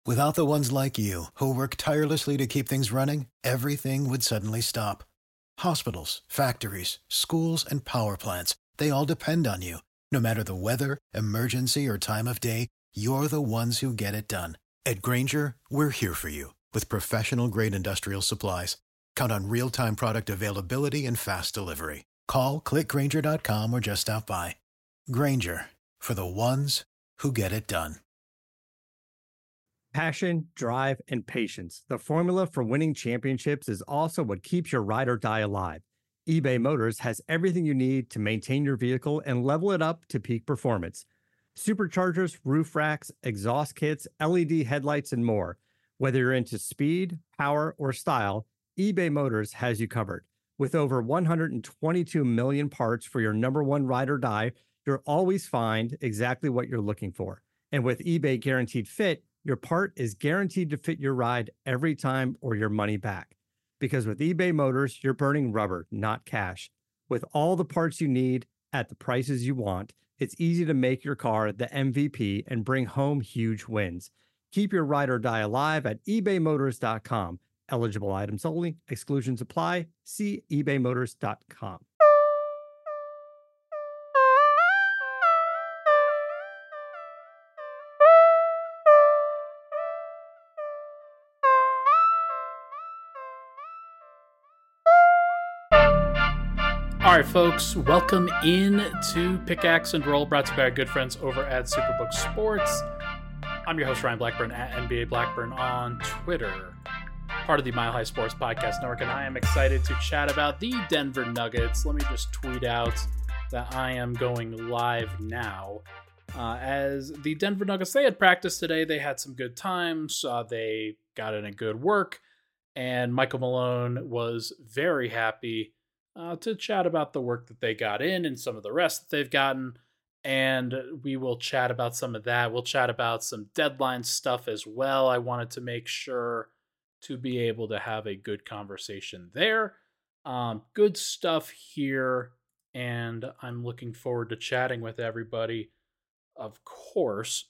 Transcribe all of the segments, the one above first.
Without the ones like you, who work tirelessly to keep things running, everything would suddenly stop. Hospitals, factories, schools, and power plants, they all depend on you. No matter the weather, emergency, or time of day, you're the ones who get it done. At Grainger, we're here for you with professional-grade industrial supplies. Count on real-time product availability and fast delivery. Call, click Grainger.com, or just stop by. Grainger, for the ones who get it done. Passion, drive, and patience. The formula for winning championships is also what keeps your ride or die alive. eBay Motors has everything you need to maintain your vehicle and level it up to peak performance. Superchargers, roof racks, exhaust kits, LED headlights, and more. Whether you're into speed, power, or style, eBay Motors has you covered. With over 122 million parts for your number one ride or die, you'll always find exactly what you're looking for. And with eBay Guaranteed Fit, your part is guaranteed to fit your ride every time or your money back. Because with eBay Motors, you're burning rubber, not cash. With all the parts you need at the prices you want, it's easy to make your car the MVP and bring home huge wins. Keep your ride or die alive at ebaymotors.com. Eligible items only. Exclusions apply. See ebaymotors.com. All right, folks, welcome in to Pickaxe and Roll, brought to you by our good friends over at Superbook Sports. I'm your host, Ryan Blackburn, at NBA Blackburn on Twitter, part of the Mile High Sports Podcast Network, and I am excited to chat about the Denver Nuggets. Let me just tweet out that I am going live now. As the Denver Nuggets, they had practice today. They had some good times. They got in a good work, and Michael Malone was very happy to chat about the work that they got in and some of the rest that they've gotten. And we will chat about some of that. We'll chat about some deadline stuff as well. I wanted to make sure to be able to have a good conversation there. Good stuff here. And I'm looking forward to chatting with everybody, of course.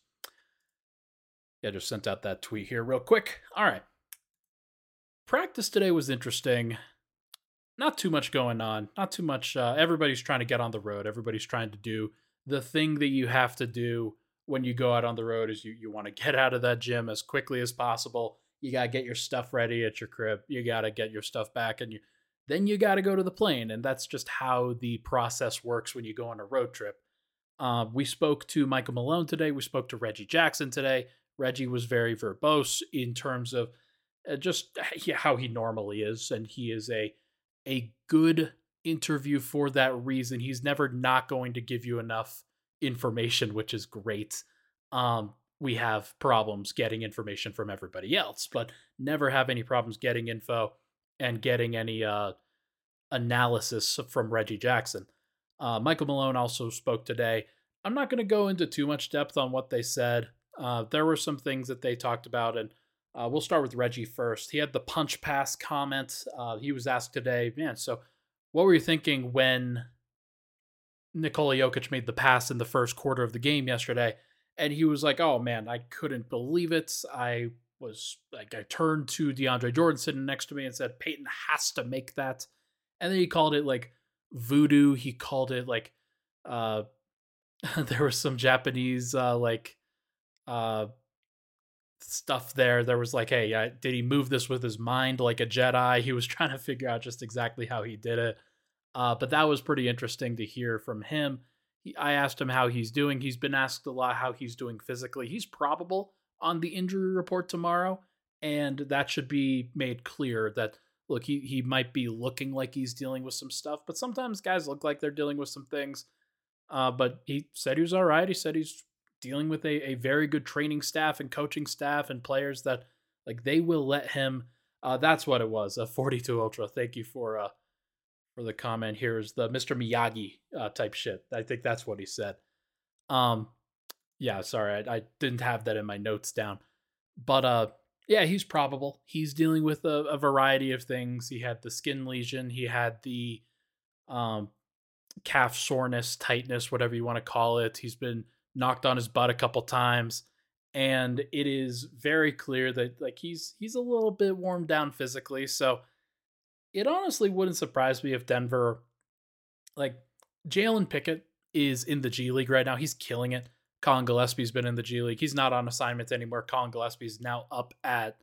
Yeah, just sent out that tweet here real quick. All right. Practice today was interesting. Not too much going on. Not too much. Everybody's trying to get on the road. Everybody's trying to do the thing that you have to do when you go out on the road is you want to get out of that gym as quickly as possible. You got to get your stuff ready at your crib. You got to get your stuff back, and then you got to go to the plane. And that's just how the process works when you go on a road trip. We spoke to Michael Malone today. We spoke to Reggie Jackson today. Reggie was very verbose in terms of just how he normally is, and he is a good interview for that reason. He's never not going to give you enough information, which is great. We have problems getting information from everybody else, but never have any problems getting info and getting any analysis from Reggie Jackson. Michael Malone also spoke today. I'm not going to go into too much depth on what they said. There were some things that they talked about, and we'll start with Reggie first. He had the punch pass comment. He was asked today, man, so what were you thinking when Nikola Jokic made the pass in the first quarter of the game yesterday? And he was like, oh man, I couldn't believe it. I turned to DeAndre Jordan sitting next to me and said, Peyton has to make that. And then he called it like voodoo. He called it like, there was some Japanese, stuff there. There was like, hey, did he move this with his mind like a Jedi? He was trying to figure out just exactly how he did it. But that was pretty interesting to hear from him. I asked him how he's doing. He's been asked a lot how he's doing physically. He's probable on the injury report tomorrow, and that should be made clear that, look, he might be looking like he's dealing with some stuff, but sometimes guys look like they're dealing with some things. But he said he was all right. He said he's dealing with a very good training staff and coaching staff and players that like they will let him. That's what it was. 42 Ultra. Thank you for the comment. Here is the Mr. Miyagi type shit. I think that's what he said. Yeah, sorry, I didn't have that in my notes down, but yeah, he's probable. He's dealing with a variety of things. He had the skin lesion. He had the calf soreness, tightness, whatever you want to call it. He's been knocked on his butt a couple times, And it is very clear that like he's a little bit warmed down physically. So it honestly wouldn't surprise me if Denver, like Jalen Pickett is in the G League right now. He's killing it. Colin Gillespie's been in the G League. He's not on assignment anymore. Colin Gillespie's now up at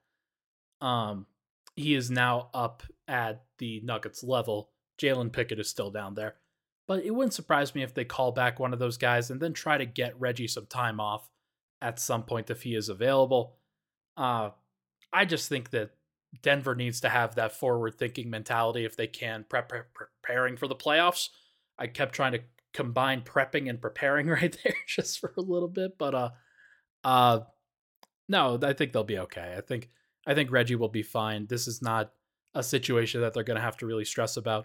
he is now up at the Nuggets level. Jalen Pickett is still down there. But it wouldn't surprise me if they call back one of those guys and then try to get Reggie some time off at some point if he is available. I just think that Denver needs to have that forward-thinking mentality if they can, preparing for the playoffs. I kept trying to combine prepping and preparing right there just for a little bit, but no, I think they'll be okay. I think Reggie will be fine. This is not a situation that they're going to have to really stress about.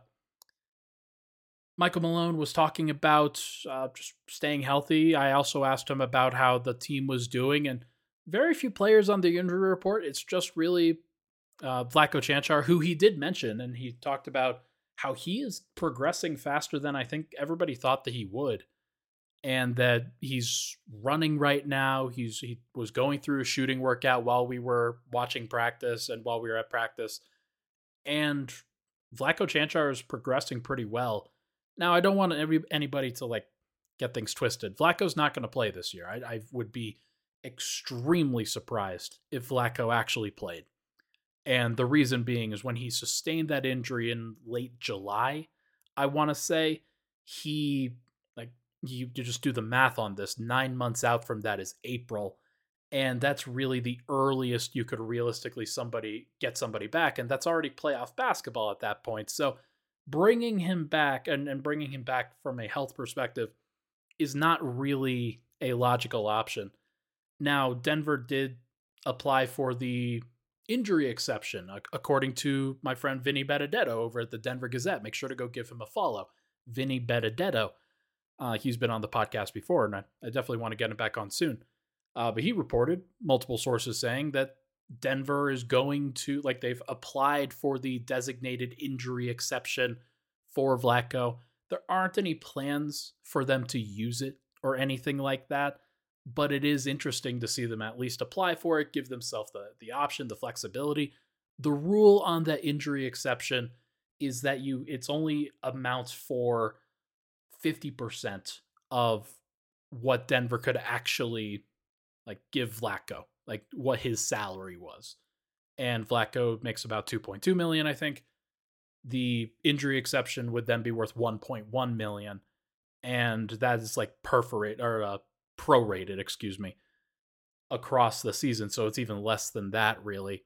Michael Malone was talking about just staying healthy. I also asked him about how the team was doing, and very few players on the injury report. It's just really Vlatko Čančar, who he did mention, and he talked about how he is progressing faster than I think everybody thought that he would, and that he's running right now. He was going through a shooting workout while we were watching practice and while we were at practice, and Vlatko Čančar is progressing pretty well. Now, I don't want anybody to like get things twisted. Vlatko's not going to play this year. I would be extremely surprised if Vlatko actually played. And the reason being is when he sustained that injury in late July, I want to say you just do the math on this. 9 months out from that is April. And that's really the earliest you could realistically get somebody back. And that's already playoff basketball at that point. So bringing him back and bringing him back from a health perspective is not really a logical option. Now, Denver did apply for the injury exception, according to my friend Vinny Benedetto over at the Denver Gazette. Make sure to go give him a follow. Vinny Benedetto. He's been on the podcast before, and I definitely want to get him back on soon. But he reported multiple sources saying that Denver is going to, like, they've applied for the designated injury exception for Vlatko. There aren't any plans for them to use it or anything like that, but it is interesting to see them at least apply for it, give themselves the option, the flexibility. The rule on that injury exception is that it's only amounts for 50% of what Denver could actually like give Vlatko, like what his salary was. And Vlatko makes about 2.2 million, I think. The injury exception would then be worth 1.1 million. And that is like prorated, across the season. So it's even less than that, really.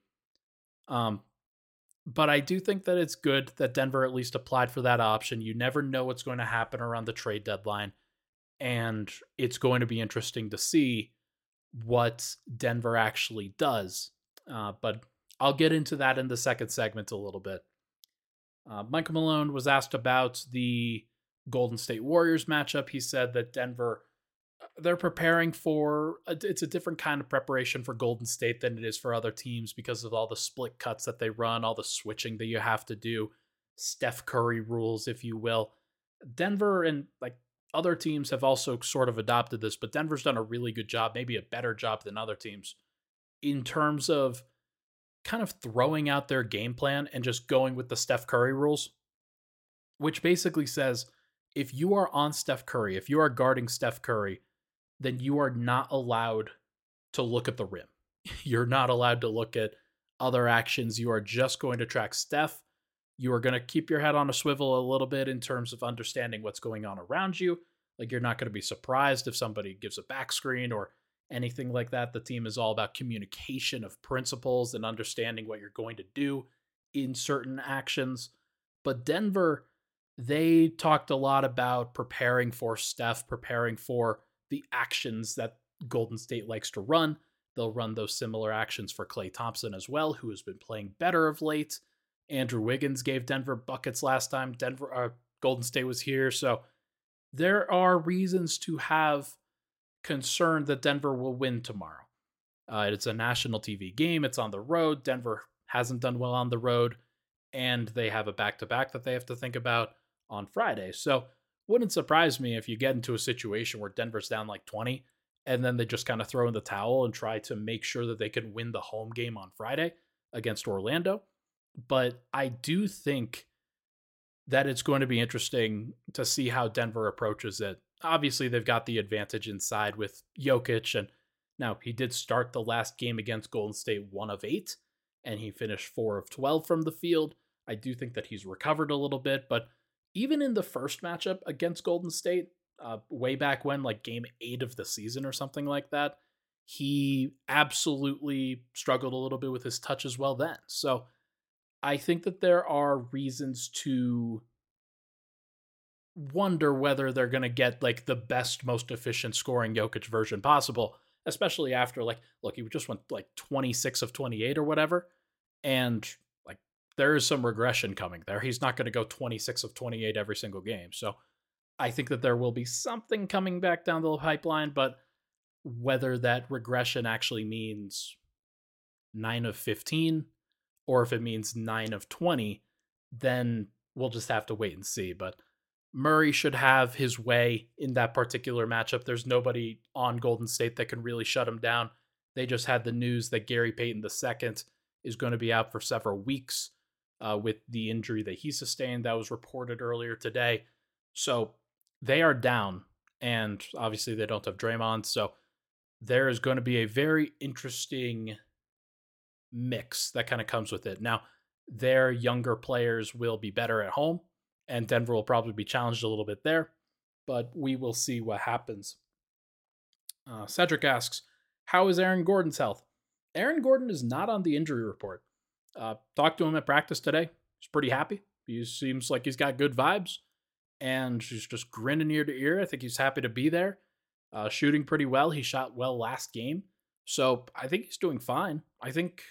But I do think that it's good that Denver at least applied for that option. You never know what's going to happen around the trade deadline. And it's going to be interesting to see what Denver actually does. But I'll get into that in the second segment a little bit. Michael Malone was asked about the Golden State Warriors matchup. He said that Denver, they're preparing for, it's a different kind of preparation for Golden State than it is for other teams because of all the split cuts that they run, all the switching that you have to do, Steph Curry rules, if you will. Denver and like other teams have also sort of adopted this, but Denver's done a really good job, maybe a better job than other teams, in terms of kind of throwing out their game plan and just going with the Steph Curry rules, which basically says if you are on Steph Curry, if you are guarding Steph Curry, then you are not allowed to look at the rim. You're not allowed to look at other actions. You are just going to track Steph. You are going to keep your head on a swivel a little bit in terms of understanding what's going on around you. Like, you're not going to be surprised if somebody gives a back screen or anything like that. The team is all about communication of principles and understanding what you're going to do in certain actions. But Denver, they talked a lot about preparing for Steph, preparing for the actions that Golden State likes to run. They'll run those similar actions for Klay Thompson as well, who has been playing better of late. Andrew Wiggins gave Denver buckets last time Golden State was here. So there are reasons to have concern that Denver will win tomorrow. It's a national TV game. It's on the road. Denver hasn't done well on the road, and they have a back-to-back that they have to think about on Friday. So wouldn't surprise me if you get into a situation where Denver's down like 20 and then they just kind of throw in the towel and try to make sure that they can win the home game on Friday against Orlando. But I do think that it's going to be interesting to see how Denver approaches it. Obviously, they've got the advantage inside with Jokic, and now he did start the last game against Golden State 1 of 8, and he finished 4 of 12 from the field. I do think that he's recovered a little bit, but even in the first matchup against Golden State, way back when, like game 8 of the season or something like that, he absolutely struggled a little bit with his touch as well then. So I think that there are reasons to wonder whether they're going to get like the best, most efficient scoring Jokic version possible, especially after like, look, he just went like 26 of 28 or whatever. And like, there is some regression coming there. He's not going to go 26 of 28 every single game. So I think that there will be something coming back down the pipeline, but whether that regression actually means 9 of 15 or if it means 9 of 20, then we'll just have to wait and see. But Murray should have his way in that particular matchup. There's nobody on Golden State that can really shut him down. They just had the news that Gary Payton II is going to be out for several weeks with the injury that he sustained. That was reported earlier today. So they are down, and obviously they don't have Draymond. So there is going to be a very interesting mix that kind of comes with it. Now, their younger players will be better at home, and Denver will probably be challenged a little bit there, but we will see what happens. Cedric asks, how is Aaron Gordon's health? Aaron Gordon is not on the injury report. Talked to him at practice today. He's pretty happy. He seems like he's got good vibes, and he's just grinning ear to ear. I think he's happy to be there. Shooting pretty well. He shot well last game. So I think he's doing fine. I think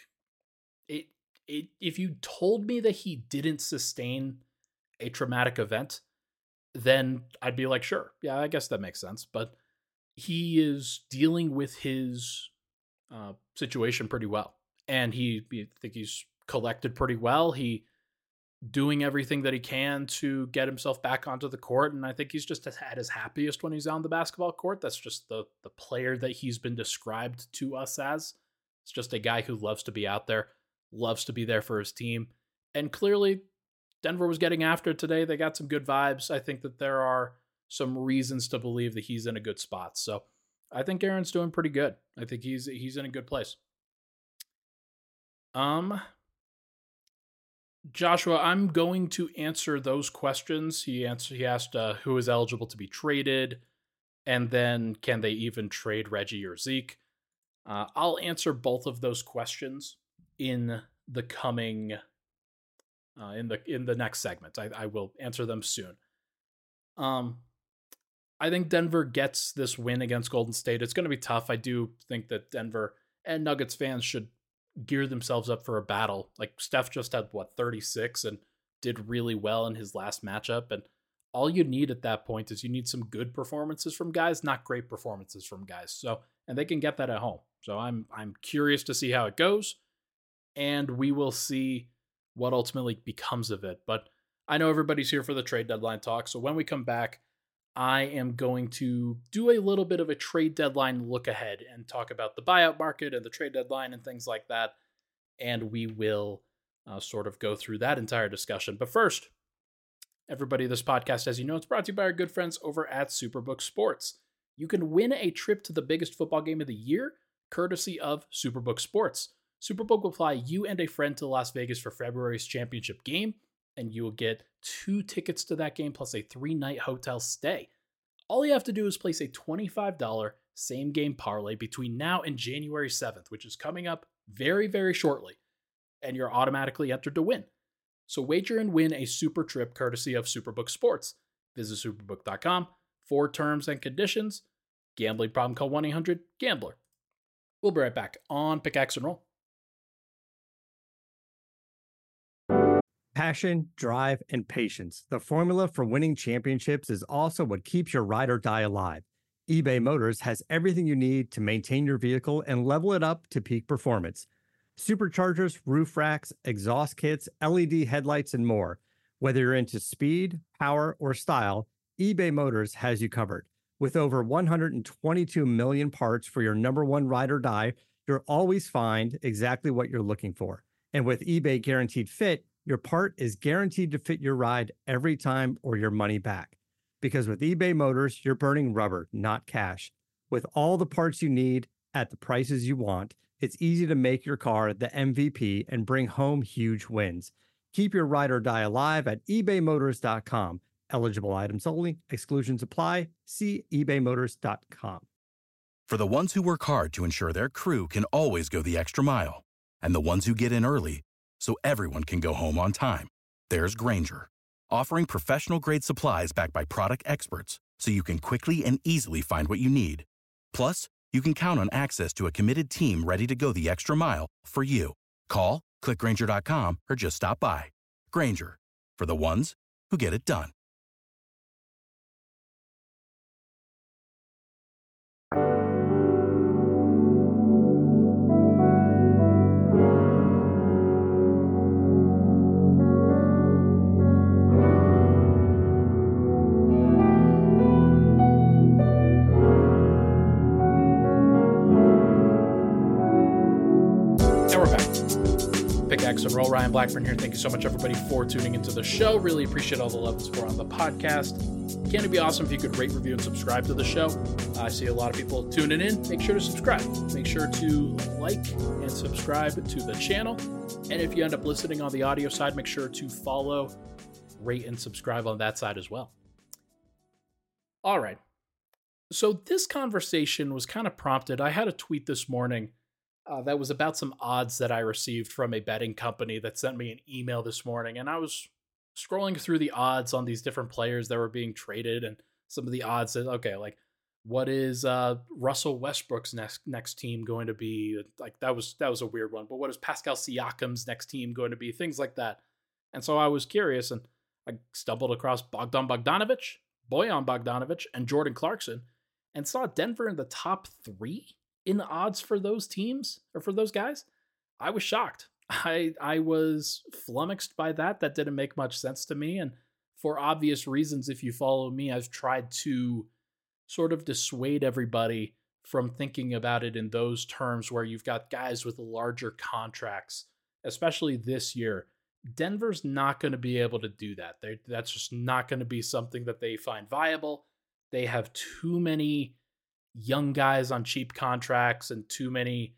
if you told me that he didn't sustain a traumatic event, then I'd be like, sure, yeah, I guess that makes sense. But he is dealing with his situation pretty well, and I think he's collected pretty well. He doing everything that he can to get himself back onto the court, and I think he's just at his happiest when he's on the basketball court. That's just the player that he's been described to us as. It's just a guy who loves to be out there, loves to be there for his team, and clearly Denver was getting after it today. They got some good vibes. I think that there are some reasons to believe that he's in a good spot. So I think Aaron's doing pretty good. I think he's in a good place. Joshua, I'm going to answer those questions. He asked who is eligible to be traded, and then can they even trade Reggie or Zeke? I'll answer both of those questions in the coming in the next segment. I will answer them soon. I think Denver gets this win against Golden State. It's going to be tough. I do think that Denver and Nuggets fans should gear themselves up for a battle. Like Steph just had 36 and did really well in his last matchup. And all you need at that point is you need some good performances from guys, not great performances from guys. So, and they can get that at home. So I'm curious to see how it goes, and we will see what ultimately becomes of it. But I know everybody's here for the trade deadline talk. So when we come back, I am going to do a little bit of a trade deadline look ahead and talk about the buyout market and the trade deadline and things like that. And we will sort of go through that entire discussion. But first, everybody, this podcast, as you know, it's brought to you by our good friends over at Superbook Sports. You can win a trip to the biggest football game of the year, courtesy of Superbook Sports. Superbook will fly you and a friend to Las Vegas for February's championship game, and you will get 2 tickets to that game plus a 3-night hotel stay. All you have to do is place a $25 same-game parlay between now and January 7th, which is coming up very, very shortly, and you're automatically entered to win. So wager and win a super trip courtesy of Superbook Sports. Visit superbook.com for terms and conditions. Gambling problem, call 1-800-GAMBLER. We'll be right back on Pickaxe and Roll. Passion, drive, and patience. The formula for winning championships is also what keeps your ride or die alive. eBay Motors has everything you need to maintain your vehicle and level it up to peak performance. Superchargers, roof racks, exhaust kits, LED headlights, and more. Whether you're into speed, power, or style, eBay Motors has you covered. With over 122 million parts for your number one ride or die, you'll always find exactly what you're looking for. And with eBay Guaranteed Fit, your part is guaranteed to fit your ride every time or your money back. Because with eBay Motors, you're burning rubber, not cash. With all the parts you need at the prices you want, it's easy to make your car the MVP and bring home huge wins. Keep your ride or die alive at ebaymotors.com. Eligible items only. Exclusions apply. See ebaymotors.com. For the ones who work hard to ensure their crew can always go the extra mile, and the ones who get in early so everyone can go home on time, there's Grainger, offering professional-grade supplies backed by product experts so you can quickly and easily find what you need. Plus, you can count on access to a committed team ready to go the extra mile for you. Call, click Grainger.com, or just stop by. Grainger, for the ones who get it done. Pickaxe and Roll. Ryan Blackburn here. Thank you so much, everybody, for tuning into the show. Really appreciate all the love and support on the podcast. Can't it be awesome if you could rate, review, and subscribe to the show? I see a lot of people tuning in. Make sure to subscribe. Make sure to like and subscribe to the channel. And if you end up listening on the audio side, make sure to follow, rate, and subscribe on that side as well. All right. So this conversation was kind of prompted. I had a tweet this morning that was about some odds that I received from a betting company that sent me an email this morning. And I was scrolling through the odds on these different players that were being traded, and some of the odds that, okay, like what is Russell Westbrook's next team going to be? Like that was a weird one, but what is Pascal Siakam's next team going to be? Things like that. And so I was curious, and I stumbled across Bojan Bogdanovic, and Jordan Clarkson, and saw Denver in the top 3 in the odds for those teams, or for those guys. I was shocked. I was flummoxed by that. That didn't make much sense to me. And for obvious reasons, if you follow me, I've tried to sort of dissuade everybody from thinking about it in those terms where you've got guys with larger contracts, especially this year. Denver's not going to be able to do that. That's just not going to be something that they find viable. They have too many young guys on cheap contracts and too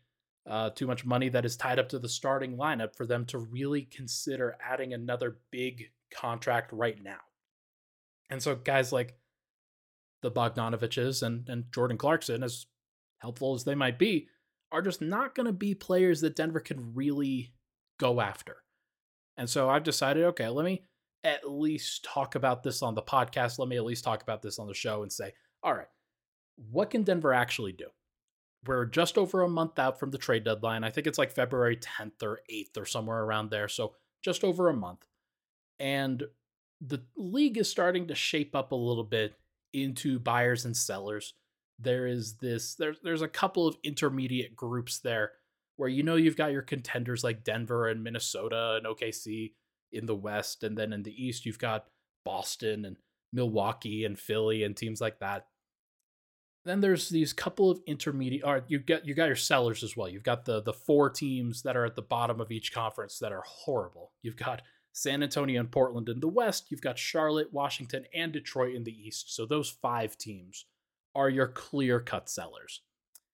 much money that is tied up to the starting lineup for them to really consider adding another big contract right now. And so guys like the Bogdanoviches and Jordan Clarkson, as helpful as they might be, are just not going to be players that Denver can really go after. And so I've decided, okay, let me at least talk about this on the podcast. Let me at least talk about this on the show and say, all right, what can Denver actually do? We're just over a month out from the trade deadline. I think it's like February 10th or 8th or somewhere around there. So just over a month. And the league is starting to shape up a little bit into buyers and sellers. There's a couple of intermediate groups there where you've got your contenders like Denver and Minnesota and OKC in the West. And then in the East, you've got Boston and Milwaukee and Philly and teams like that. Then there's these couple of intermediate, or you got your sellers as well. You've got the 4 teams that are at the bottom of each conference that are horrible. You've got San Antonio and Portland in the West. You've got Charlotte, Washington, and Detroit in the East. So those 5 teams are your clear-cut sellers.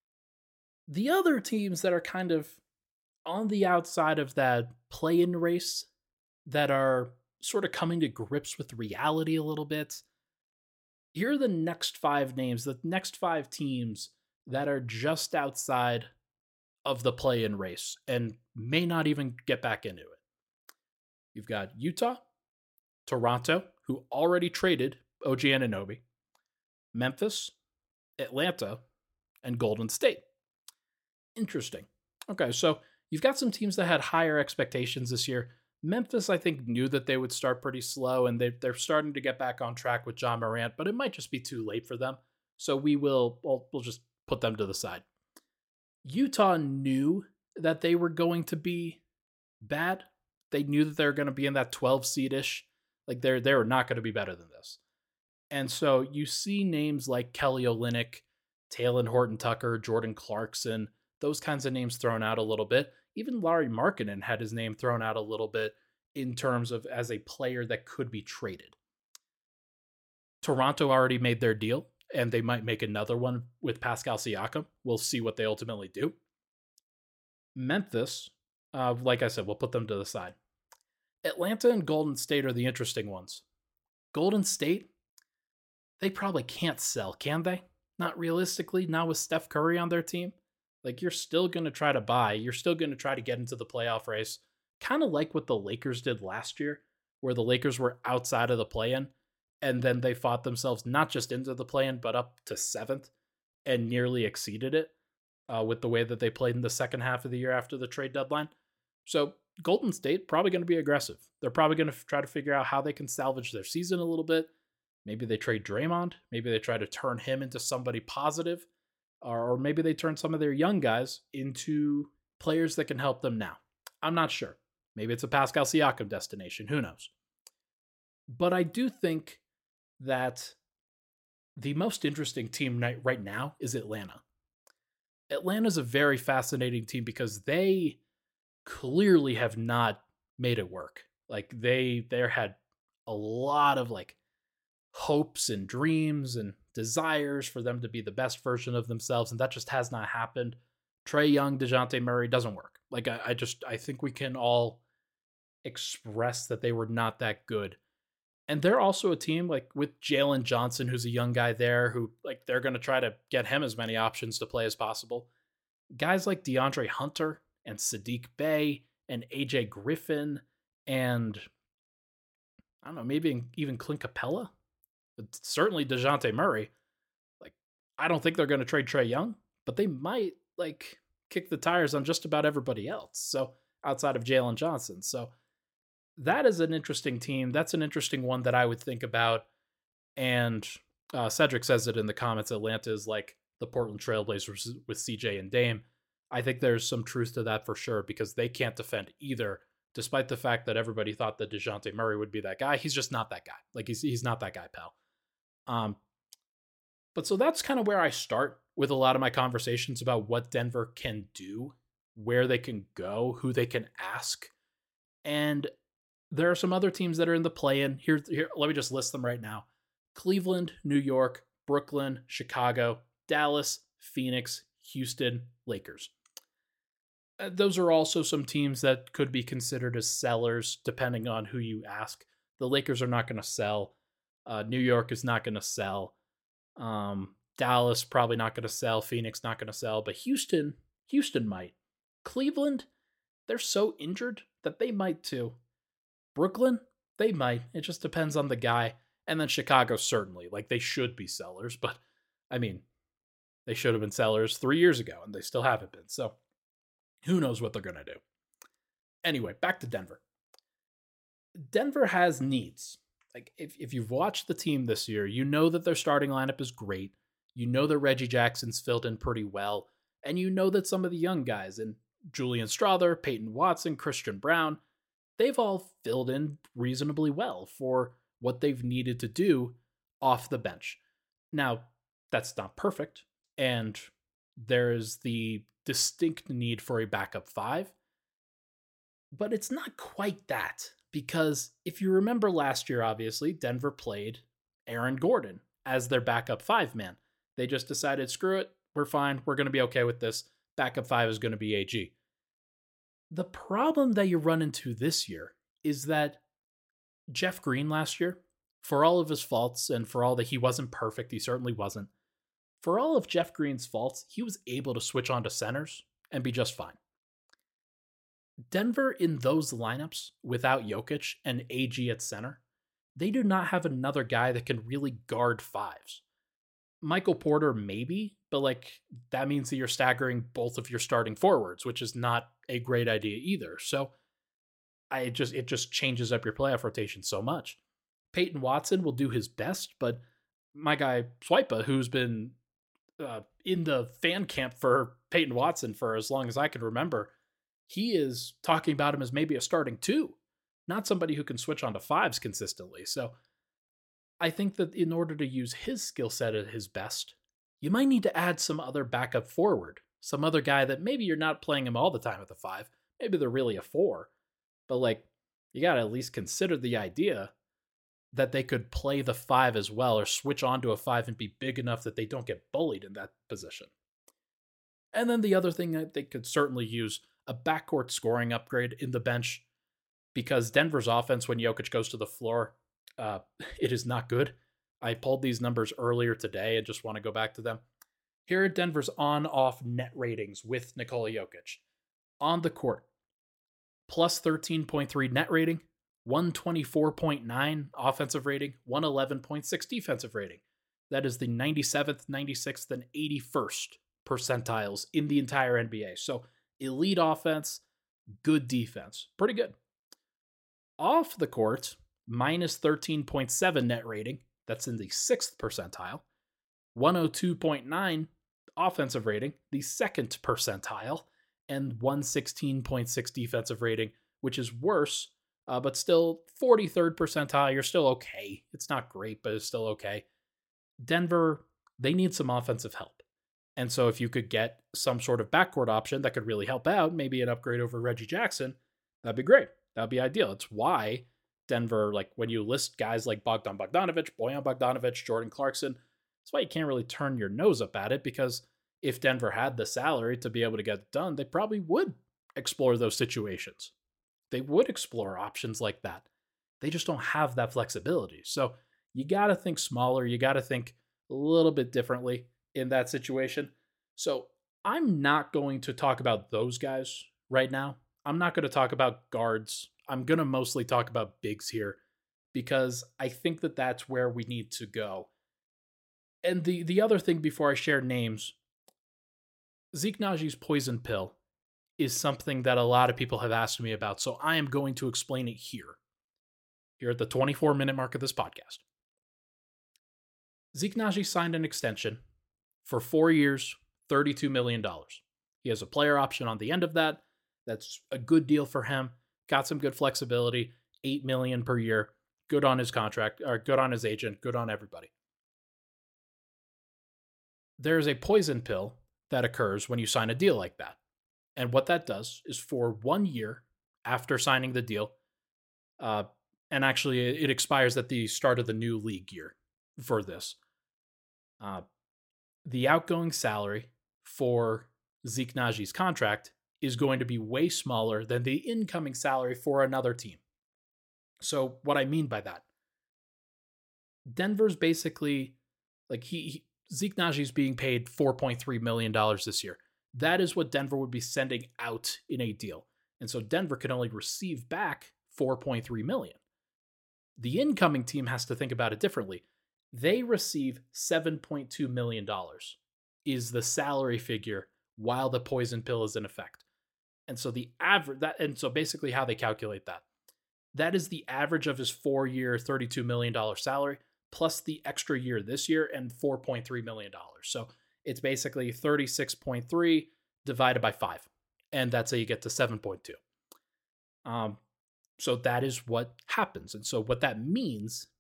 The other teams that are kind of on the outside of that play-in race, that are sort of coming to grips with reality a little bit, here are the next 5 names, the next 5 teams that are just outside of the play-in race and may not even get back into it. You've got Utah, Toronto, who already traded OG Anunoby, Memphis, Atlanta, and Golden State. Interesting. Okay, so you've got some teams that had higher expectations this year. Memphis, I think, knew that they would start pretty slow, and they're starting to get back on track with John Morant, but it might just be too late for them. So we'll just put them to the side. Utah knew that they were going to be bad. They knew that they were going to be in that 12 seed-ish. Like they were not going to be better than this. And so you see names like Kelly Olynyk, Talen Horton-Tucker, Jordan Clarkson, those kinds of names thrown out a little bit. Even Lauri Markkanen had his name thrown out a little bit in terms of as a player that could be traded. Toronto already made their deal, and they might make another one with Pascal Siakam. We'll see what they ultimately do. Memphis, like I said, we'll put them to the side. Atlanta and Golden State are the interesting ones. Golden State, they probably can't sell, can they? Not realistically, not with Steph Curry on their team. Like, you're still going to try to buy. You're still going to try to get into the playoff race. Kind of like what the Lakers did last year, where the Lakers were outside of the play-in, and then they fought themselves not just into the play-in, but up to 7th and nearly exceeded it with the way that they played in the second half of the year after the trade deadline. So Golden State probably going to be aggressive. They're probably going to try to figure out how they can salvage their season a little bit. Maybe they trade Draymond. Maybe they try to turn him into somebody positive. Or maybe they turn some of their young guys into players that can help them now. I'm not sure. Maybe it's a Pascal Siakam destination. Who knows? But I do think that the most interesting team right now is Atlanta. Atlanta's a very fascinating team because they clearly have not made it work. Like they had a lot of like hopes and dreams and desires for them to be the best version of themselves, and that just has not happened. Trae Young, DeJounte Murray doesn't work. Like I think we can all express that they were not that good. And they're also a team like with Jalen Johnson, who's a young guy there, who like they're going to try to get him as many options to play as possible. Guys like DeAndre Hunter and Sadiq Bey and AJ Griffin and I don't know, maybe even Clint Capella, but certainly DeJounte Murray. Like, I don't think they're going to trade Trae Young, but they might like kick the tires on just about everybody else. So outside of Jalen Johnson. So that is an interesting team. That's an interesting one that I would think about. And Cedric says it in the comments. Atlanta is like the Portland Trailblazers with CJ and Dame. I think there's some truth to that for sure because they can't defend either, despite the fact that everybody thought that DeJounte Murray would be that guy. He's just not that guy. Like he's not that guy, pal. But so that's kind of where I start with a lot of my conversations about what Denver can do, where they can go, who they can ask. And there are some other teams that are in the play-in. Here, let me just list them right now. Cleveland, New York, Brooklyn, Chicago, Dallas, Phoenix, Houston, Lakers. Those are also some teams that could be considered as sellers, depending on who you ask. The Lakers are not going to sell. New York is not going to sell. Dallas probably not going to sell. Phoenix not going to sell. But Houston might. Cleveland, they're so injured that they might too. Brooklyn, they might. It just depends on the guy. And then Chicago, certainly. Like, they should be sellers. But, I mean, they should have been sellers 3 years ago, and they still haven't been. So, who knows what they're going to do. Anyway, back to Denver. Denver has needs. Like, if you've watched the team this year, you know that their starting lineup is great. You know that Reggie Jackson's filled in pretty well. And you know that some of the young guys, and Julian Strawther, Peyton Watson, Christian Brown, they've all filled in reasonably well for what they've needed to do off the bench. Now, that's not perfect, and there's the distinct need for a backup 5, but it's not quite that, because if you remember last year, obviously, Denver played Aaron Gordon as their backup 5-man. They just decided, screw it, we're fine, we're going to be okay with this. Backup 5 is going to be AG. The problem that you run into this year is that Jeff Green last year, for all of his faults and for all that he wasn't perfect, he certainly wasn't. For all of Jeff Green's faults, he was able to switch on to centers and be just fine. Denver in those lineups without Jokic and AG at center, they do not have another guy that can really guard 5s. Michael Porter maybe, but like that means that you're staggering both of your starting forwards, which is not a great idea either. So it just changes up your playoff rotation so much. Peyton Watson will do his best, but my guy Swipa, who's been in the fan camp for Peyton Watson for as long as I can remember, he is talking about him as maybe a starting 2, not somebody who can switch on to 5s consistently. So I think that in order to use his skill set at his best, you might need to add some other backup forward, some other guy that maybe you're not playing him all the time at the 5. Maybe they're really a 4, but like you got to at least consider the idea that they could play the 5 as well or switch onto a 5 and be big enough that they don't get bullied in that position. And then the other thing that they could certainly use a backcourt scoring upgrade in the bench, because Denver's offense, when Jokic goes to the floor, it is not good. I pulled these numbers earlier today and just want to go back to them. Here are Denver's on-off net ratings with Nikola Jokic. On the court, plus 13.3 net rating, 124.9 offensive rating, 111.6 defensive rating. That is the 97th, 96th, and 81st percentiles in the entire NBA. So elite offense, good defense. Pretty good. Off the court, minus 13.7 net rating. That's in the 6th percentile. 102.9 offensive rating, the 2nd percentile. And 116.6 defensive rating, which is worse, but still 43rd percentile. You're still okay. It's not great, but it's still okay. Denver, they need some offensive help. And so if you could get some sort of backcourt option that could really help out, maybe an upgrade over Reggie Jackson, that'd be great. That'd be ideal. It's why Denver, like when you list guys like Bogdan Bogdanovic, Bojan Bogdanovic, Jordan Clarkson, that's why you can't really turn your nose up at it, because if Denver had the salary to be able to get it done, they probably would explore those situations. They would explore options like that. They just don't have that flexibility. So you got to think smaller. You got to think a little bit differently in that situation. So I'm not going to talk about those guys right now. I'm not going to talk about guards. I'm going to mostly talk about bigs here, because I think that that's where we need to go. And the other thing before I share names, Zeke Naji's poison pill is something that a lot of people have asked me about, so I am going to explain it here at the 24-minute mark of this podcast. Zeke Naji signed an extension for 4 years, $32 million. He has a player option on the end of that. That's a good deal for him. Got some good flexibility, $8 million per year. Good on his contract, or good on his agent, good on everybody. There's a poison pill that occurs when you sign a deal like that. And what that does is for 1 year after signing the deal, and actually it expires at the start of the new league year for this, the outgoing salary for Zeke Naji's contract is going to be way smaller than the incoming salary for another team. So what I mean by that, Denver's basically, like Zeke Naji's being paid $4.3 million this year. That is what Denver would be sending out in a deal. And so Denver can only receive back $4.3 million. The incoming team has to think about it differently. They receive $7.2 million is the salary figure while the poison pill is in effect. And so the average so basically how they calculate that is the average of his 4-year, $32 million salary plus the extra year this year and $4.3 million. So it's basically 36.3 divided by 5. And that's how you get to 7.2. So that is what happens. And so what that means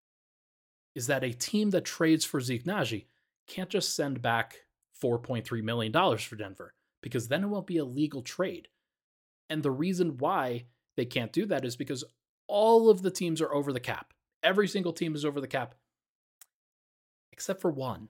is that a team that trades for Zeke Naji can't just send back $4.3 million for Denver, because then it won't be a legal trade. And the reason why they can't do that is because all of the teams are over the cap. Every single team is over the cap, except for one.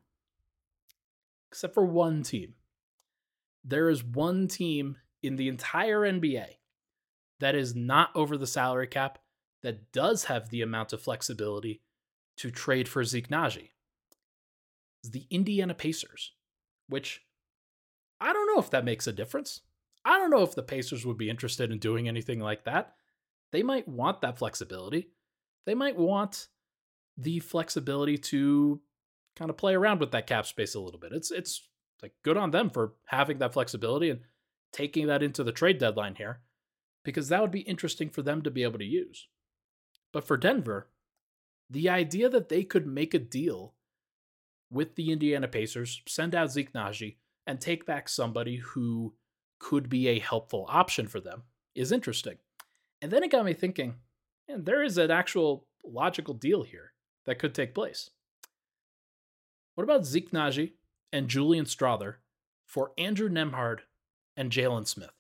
Except for one team. There is one team in the entire NBA that is not over the salary cap that does have the amount of flexibility to trade for Zeke Naji. It's the Indiana Pacers, which I don't know if that makes a difference. I don't know if the Pacers would be interested in doing anything like that. They might want that flexibility. They might want the flexibility to kind of play around with that cap space a little bit. It's like good on them for having that flexibility and taking that into the trade deadline here, because that would be interesting for them to be able to use. But for Denver, the idea that they could make a deal with the Indiana Pacers, send out Zeke Naji, and take back somebody who could be a helpful option for them is interesting. And then it got me thinking, man, there is an actual logical deal here. that could take place. What about Zeke Nnaji and Julian Strawther for Andrew Nembhard and Jalen Smith?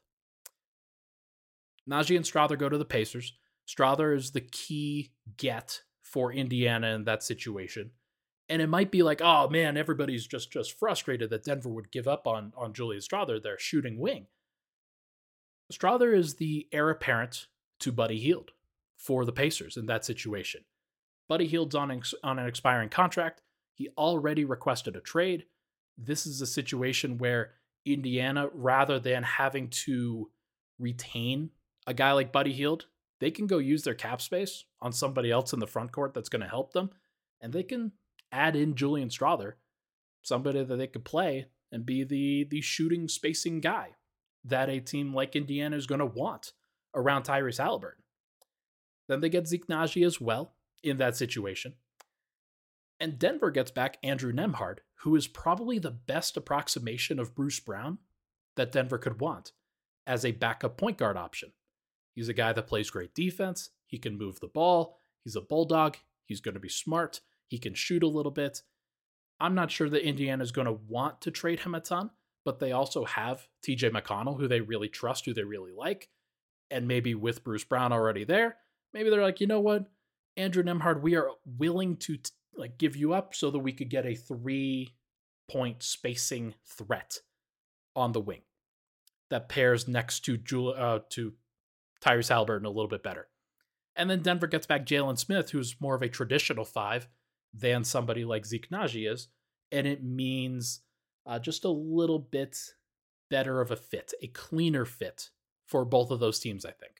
Nnaji and Strawther go to the Pacers. Strawther is the key get for Indiana in that situation. And it might be like, oh man, everybody's just frustrated that Denver would give up on Julian Strawther, their shooting wing. Strawther is the heir apparent to Buddy Hield for the Pacers in that situation. Buddy Hield's on an expiring contract. He already requested a trade. This is a situation where Indiana, rather than having to retain a guy like Buddy Hield, they can go use their cap space on somebody else in the front court that's going to help them, and they can add in Julian Strawther, somebody that they could play and be the shooting spacing guy that a team like Indiana is going to want around Tyrese Haliburton. Then they get Zeke Nnaji as well in that situation. And Denver gets back Andrew Nembhard, who is probably the best approximation of Bruce Brown that Denver could want as a backup point guard option. He's a guy that plays great defense. He can move the ball. He's a bulldog. He's going to be smart. He can shoot a little bit. I'm not sure that Indiana is going to want to trade him a ton, but they also have TJ McConnell, who they really trust, who they really like. And maybe with Bruce Brown already there, maybe they're like, you know what, Andrew Nembhard, we are willing to give you up so that we could get a 3-point spacing threat on the wing that pairs next to Tyrese Haliburton a little bit better. And then Denver gets back Jalen Smith, who's more of a traditional 5 than somebody like Zeke Nnaji is. And it means just a little bit better of a fit, a cleaner fit for both of those teams, I think.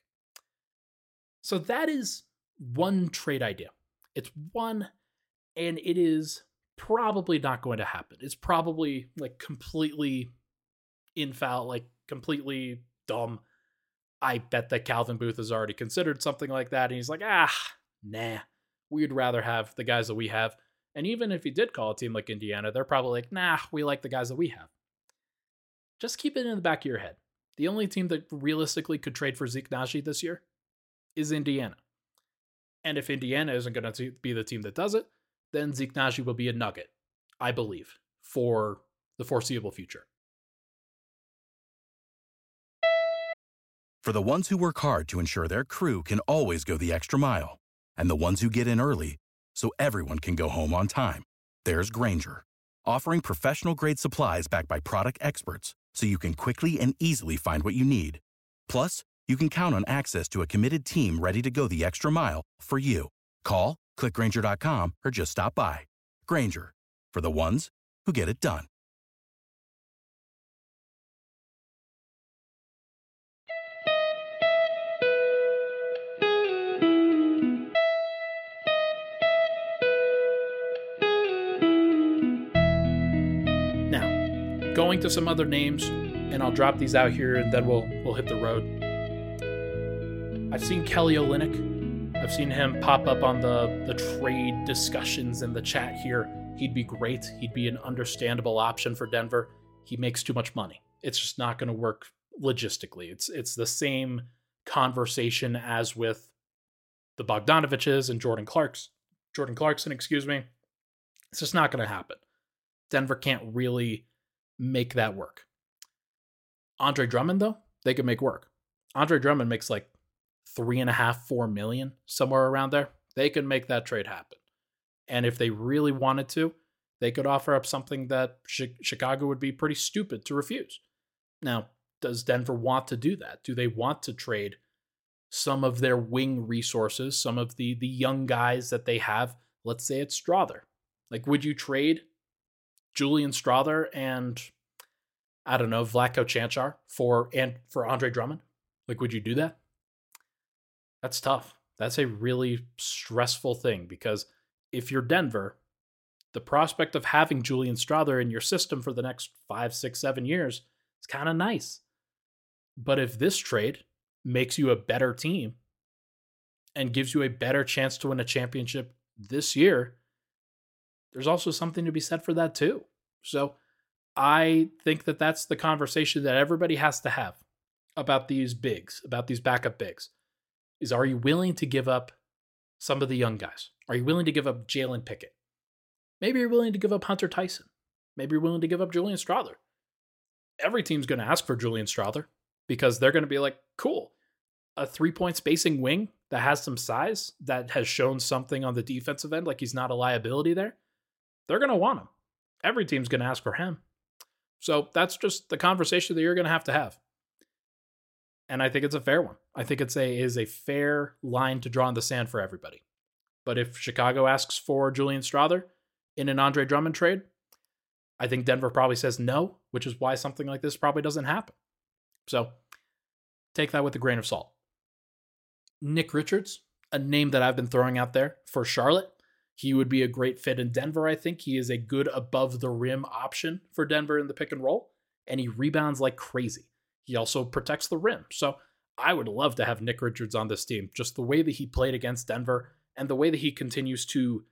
So that is one trade idea. It's one, and it is probably not going to happen. It's probably completely infoul, completely dumb. I bet that Calvin Booth has already considered something like that, and he's like, nah, we'd rather have the guys that we have. And even if he did call a team like Indiana, they're probably like, nah, we like the guys that we have. Just keep it in the back of your head. The only team that realistically could trade for Zeke Nnaji this year is Indiana. And if Indiana isn't going to be the team that does it, then Zeke Nnaji will be a Nugget, I believe, for the foreseeable future. For the ones who work hard to ensure their crew can always go the extra mile, and the ones who get in early so everyone can go home on time, there's Grainger, offering professional-grade supplies backed by product experts so you can quickly and easily find what you need. Plus, you can count on access to a committed team ready to go the extra mile for you. Call, click Grainger.com, or just stop by. Grainger, for the ones who get it done. Now, going to some other names, and I'll drop these out here, and then we'll hit the road. I've seen Kelly Olynyk. I've seen him pop up on the trade discussions in the chat here. He'd be great. He'd be an understandable option for Denver. He makes too much money. It's just not going to work logistically. It's the same conversation as with the Bogdanoviches and Jordan Clarkson, excuse me. It's just not going to happen. Denver can't really make that work. Andre Drummond, though, they could make work. Andre Drummond makes like $3.5-4 million, somewhere around there. They could make that trade happen. And if they really wanted to, they could offer up something that Chicago would be pretty stupid to refuse. Now, does Denver want to do that? Do they want to trade some of their wing resources, some of the young guys that they have? Let's say it's Strawther. Would you trade Julian Strawther and, I don't know, Vlatko Cancar for Andre Drummond? Would you do that? That's tough. That's a really stressful thing, because if you're Denver, the prospect of having Julian Strawther in your system for the next 5, 6, 7 years is kind of nice. But if this trade makes you a better team and gives you a better chance to win a championship this year, there's also something to be said for that too. So I think that that's the conversation that everybody has to have about these bigs, about these backup bigs, is are you willing to give up some of the young guys? Are you willing to give up Jalen Pickett? Maybe you're willing to give up Hunter Tyson. Maybe you're willing to give up Julian Strawther. Every team's going to ask for Julian Strawther because they're going to be like, cool, a 3-point spacing wing that has some size, that has shown something on the defensive end, like he's not a liability there. They're going to want him. Every team's going to ask for him. So that's just the conversation that you're going to have. And I think it's a fair one. I think it is a fair line to draw in the sand for everybody. But if Chicago asks for Julian Strawther in an Andre Drummond trade, I think Denver probably says no, which is why something like this probably doesn't happen. So take that with a grain of salt. Nick Richards, a name that I've been throwing out there for Charlotte. He would be a great fit in Denver, I think. He is a good above the rim option for Denver in the pick and roll, and he rebounds like crazy. He also protects the rim. So I would love to have Nick Richards on this team. Just the way that he played against Denver and the way that he continues to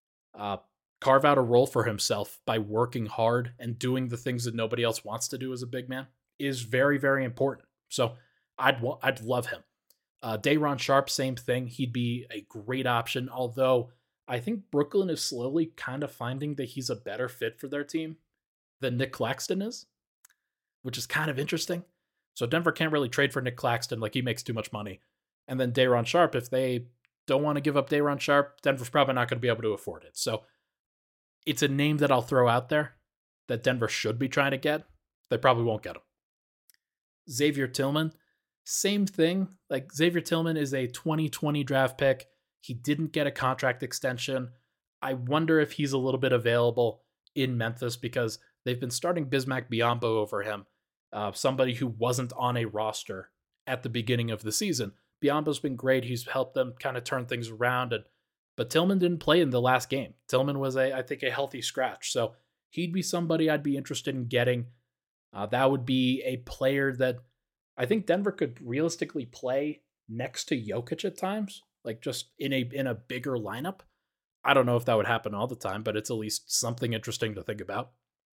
carve out a role for himself by working hard and doing the things that nobody else wants to do as a big man is very, very important. So I'd love him. Day'Ron Sharpe, same thing. He'd be a great option, although I think Brooklyn is slowly kind of finding that he's a better fit for their team than Nick Claxton is, which is kind of interesting. So Denver can't really trade for Nick Claxton, like he makes too much money. And then Day'Ron Sharpe, if they don't want to give up Day'Ron Sharpe, Denver's probably not going to be able to afford it. So it's a name that I'll throw out there that Denver should be trying to get. They probably won't get him. Xavier Tillman, same thing. Like Xavier Tillman is a 2020 draft pick. He didn't get a contract extension. I wonder if he's a little bit available in Memphis because they've been starting Bismack Biyombo over him, somebody who wasn't on a roster at the beginning of the season. Biyombo's been great. He's helped them kind of turn things around, but Tillman didn't play in the last game. Tillman was, I think, a healthy scratch. So he'd be somebody I'd be interested in getting. That would be a player that I think Denver could realistically play next to Jokic at times, like just in a bigger lineup. I don't know if that would happen all the time, but it's at least something interesting to think about.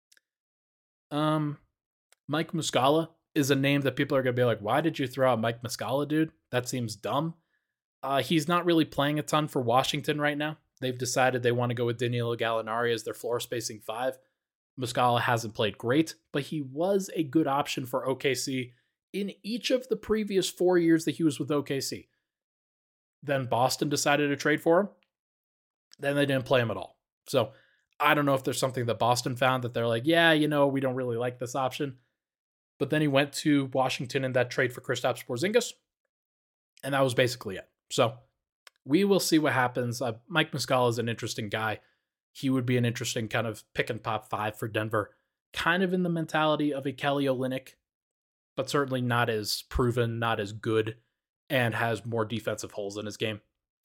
Mike Muscala is a name that people are going to be like, why did you throw out Mike Muscala, dude? That seems dumb. He's not really playing a ton for Washington right now. They've decided they want to go with Danilo Gallinari as their floor spacing 5. Muscala hasn't played great, but he was a good option for OKC in each of the previous 4 years that he was with OKC. Then Boston decided to trade for him. Then they didn't play him at all. So I don't know if there's something that Boston found that they're like, yeah, we don't really like this option. But then he went to Washington in that trade for Kristaps Porzingis. And that was basically it. So we will see what happens. Mike Muscala is an interesting guy. He would be an interesting kind of pick and pop 5 for Denver. Kind of in the mentality of a Kelly Olynyk, but certainly not as proven, not as good, and has more defensive holes in his game.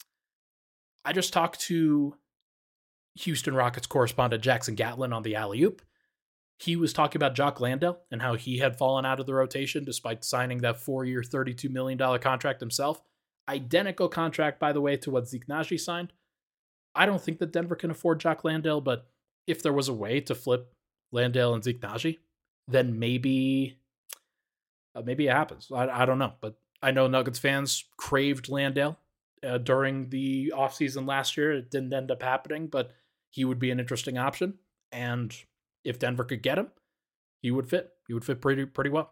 I just talked to Houston Rockets correspondent Jackson Gatlin on the Alley-Oop. He was talking about Jock Landale and how he had fallen out of the rotation despite signing that 4-year, $32 million contract himself. Identical contract, by the way, to what Zeke Naji signed. I don't think that Denver can afford Jock Landale, but if there was a way to flip Landale and Zeke Naji, then maybe it happens. I don't know, but I know Nuggets fans craved Landale during the offseason last year. It didn't end up happening, but he would be an interesting option. And if Denver could get him, he would fit. He would fit pretty well.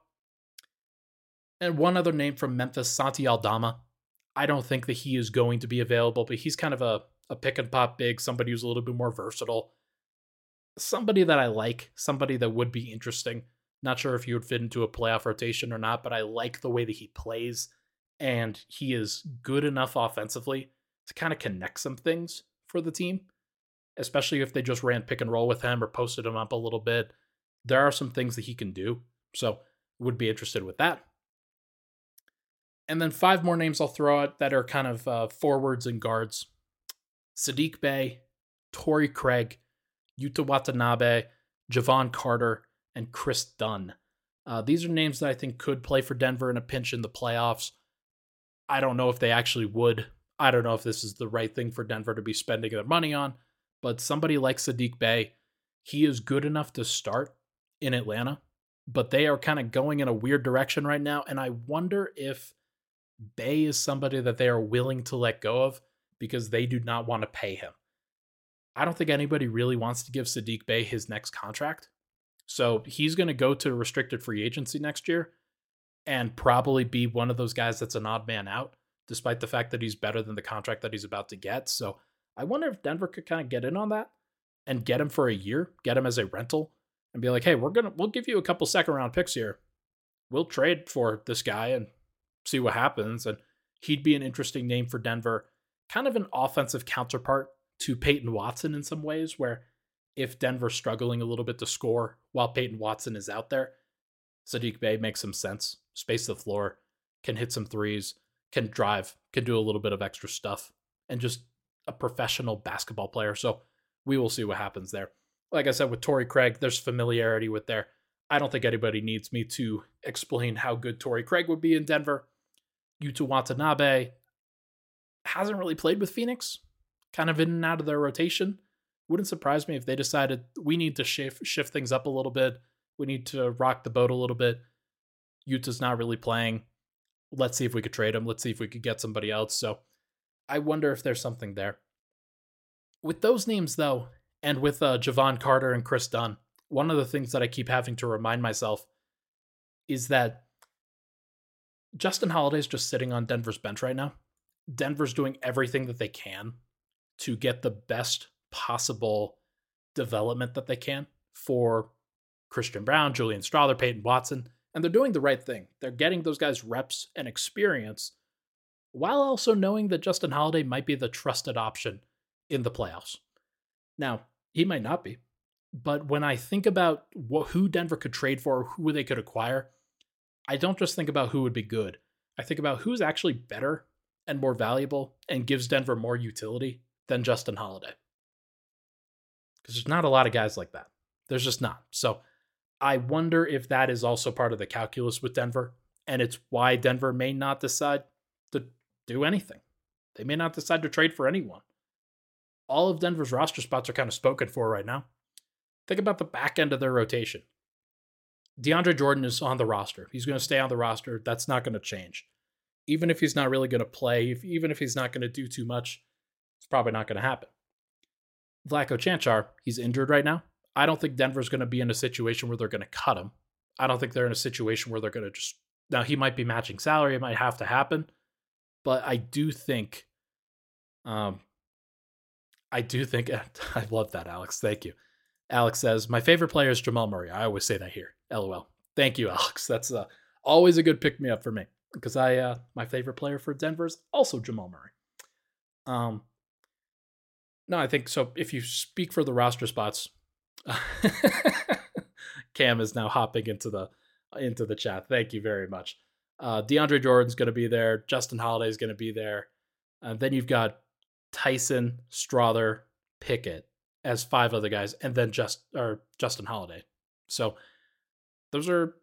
And one other name from Memphis, Santi Aldama. I don't think that he is going to be available, but he's kind of a pick and pop big, somebody who's a little bit more versatile. Somebody that I like, somebody that would be interesting. Not sure if he would fit into a playoff rotation or not, but I like the way that he plays. And he is good enough offensively to kind of connect some things for the team, especially if they just ran pick and roll with him or posted him up a little bit. There are some things that he can do, so would be interested with that. And then 5 more names I'll throw out that are kind of forwards and guards. Saddiq Bey, Torrey Craig, Yuta Watanabe, Javon Carter, and Chris Dunn. These are names that I think could play for Denver in a pinch in the playoffs. I don't know if they actually would. I don't know if this is the right thing for Denver to be spending their money on, but somebody like Saddiq Bey, he is good enough to start in Atlanta, but they are kind of going in a weird direction right now, and I wonder if Bey is somebody that they are willing to let go of because they do not want to pay him. I don't think anybody really wants to give Saddiq Bey his next contract. So he's going to go to restricted free agency next year and probably be one of those guys that's an odd man out, despite the fact that he's better than the contract that he's about to get. So I wonder if Denver could kind of get in on that and get him for a year, get him as a rental, and be like, hey, we'll give you a couple second round picks here. We'll trade for this guy and see what happens. And he'd be an interesting name for Denver, kind of an offensive counterpart to Peyton Watson in some ways, where if Denver's struggling a little bit to score while Peyton Watson is out there, Saddiq Bey makes some sense. Space the floor, can hit some threes, can drive, can do a little bit of extra stuff, and just a professional basketball player. So we will see what happens there. Like I said, with Torrey Craig, there's familiarity with there. I don't think anybody needs me to explain how good Torrey Craig would be in Denver. Yuta Watanabe hasn't really played with Phoenix, kind of in and out of their rotation. Wouldn't surprise me if they decided we need to shift things up a little bit. We need to rock the boat a little bit. Yuta's not really playing. Let's see if we could trade him. Let's see if we could get somebody else. So I wonder if there's something there. With those names, though, and with Javon Carter and Chris Dunn, one of the things that I keep having to remind myself is that Justin Holiday's just sitting on Denver's bench right now. Denver's doing everything that they can to get the best possible development that they can for Christian Braun, Julian Strawther, Peyton Watson, and they're doing the right thing. They're getting those guys reps and experience while also knowing that Justin Holiday might be the trusted option in the playoffs. Now, he might not be, but when I think about who Denver could trade for, who they could acquire, I don't just think about who would be good. I think about who's actually better and more valuable and gives Denver more utility than Justin Holiday. Because there's not a lot of guys like that. There's just not. So I wonder if that is also part of the calculus with Denver, and it's why Denver may not decide to do anything. They may not decide to trade for anyone. All of Denver's roster spots are kind of spoken for right now. Think about the back end of their rotation. DeAndre Jordan is on the roster. He's going to stay on the roster. That's not going to change. Even if he's not really going to play, even if he's not going to do too much, it's probably not going to happen. Vlatko Cancar, he's injured right now. I don't think Denver's going to be in a situation where they're going to cut him. I don't think they're in a situation where they're going to just... Now, he might be matching salary. It might have to happen. But I do think... I love that, Alex. Thank you. Alex says, my favorite player is Jamal Murray. I always say that here. LOL. Thank you, Alex. That's always a good pick-me-up for me. Because my favorite player for Denver is also Jamal Murray. No, I think so. If you speak for the roster spots, Cam is now hopping into the chat. Thank you very much. DeAndre Jordan's going to be there. Justin Holiday is going to be there. Then you've got Tyson, Strawther, Pickett as 5 other guys, and then Justin Holiday. So those are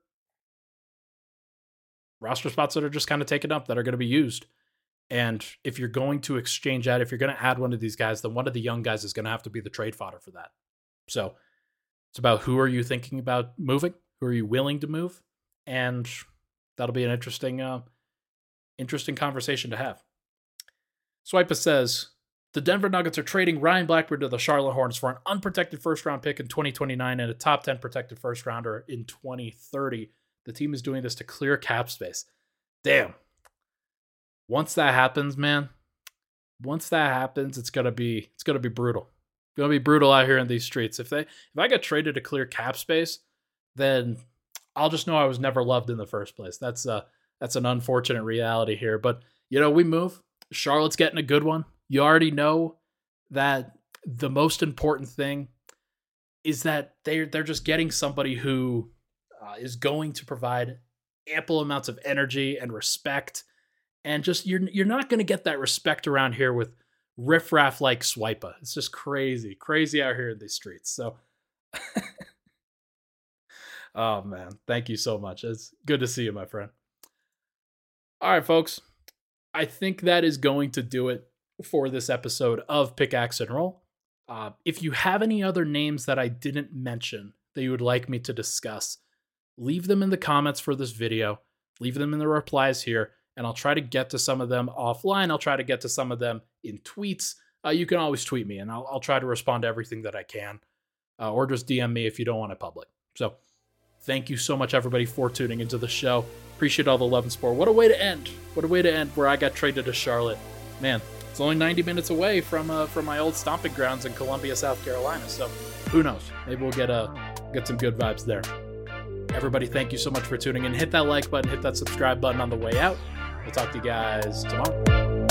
roster spots that are just kind of taken up that are going to be used. And if you're going to exchange that, if you're going to add one of these guys, then one of the young guys is going to have to be the trade fodder for that. So it's about who are you thinking about moving? Who are you willing to move? And that'll be an interesting conversation to have. Swipa says, the Denver Nuggets are trading Ryan Blackburn to the Charlotte Hornets for an unprotected first-round pick in 2029 and a top 10 protected first-rounder in 2030. The team is doing this to clear cap space. Damn. Once that happens, man, it's gonna be brutal. It's gonna be brutal out here in these streets. If I get traded to clear cap space, then I'll just know I was never loved in the first place. That's an unfortunate reality here. But we move. Charlotte's getting a good one. You already know that the most important thing is that they're just getting somebody who is going to provide ample amounts of energy and respect. And just you're not going to get that respect around here with riffraff like Swipa. It's just crazy out here in these streets. So, oh man, thank you so much. It's good to see you, my friend. All right, folks. I think that is going to do it for this episode of Pickaxe and Roll. If you have any other names that I didn't mention that you would like me to discuss, leave them in the comments for this video. Leave them in the replies here. and I'll try to get to some of them offline. I'll try to get to some of them in tweets. You can always tweet me, and I'll try to respond to everything that I can, or just DM me if you don't want it public. So thank you so much, everybody, for tuning into the show. Appreciate all the love and support. What a way to end. What a way to end where I got traded to Charlotte. Man, it's only 90 minutes away from my old stomping grounds in Columbia, South Carolina. So who knows? Maybe we'll get some good vibes there. Everybody, thank you so much for tuning in. Hit that like button, hit that subscribe button on the way out. We'll talk to you guys tomorrow.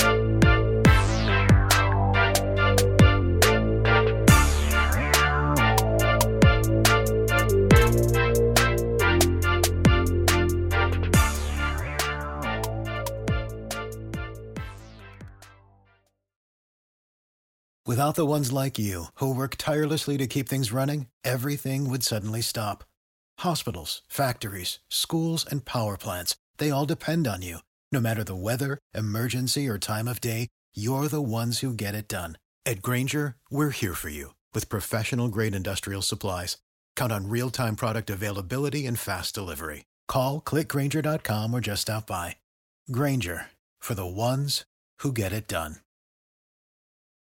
Without the ones like you, who work tirelessly to keep things running, everything would suddenly stop. Hospitals, factories, schools, and power plants, they all depend on you. No matter the weather, emergency, or time of day, you're the ones who get it done. At Grainger, we're here for you with professional-grade industrial supplies. Count on real-time product availability and fast delivery. Call, click Grainger.com, or just stop by. Grainger, for the ones who get it done.